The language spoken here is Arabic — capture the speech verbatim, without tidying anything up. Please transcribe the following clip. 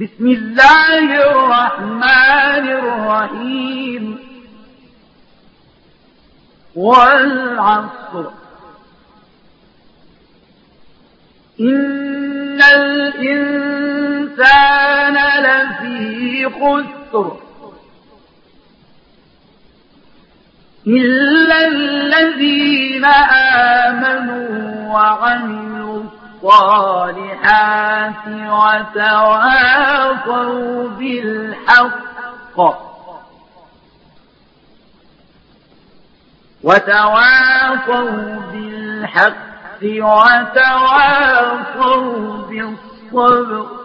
بسم الله الرحمن الرحيم والعصر إن الإنسان لفي خسر إلا الذين آمنوا وعملوا الصالحات وتواصوا بالحق وتواصوا بالحق وتواصوا بالصبر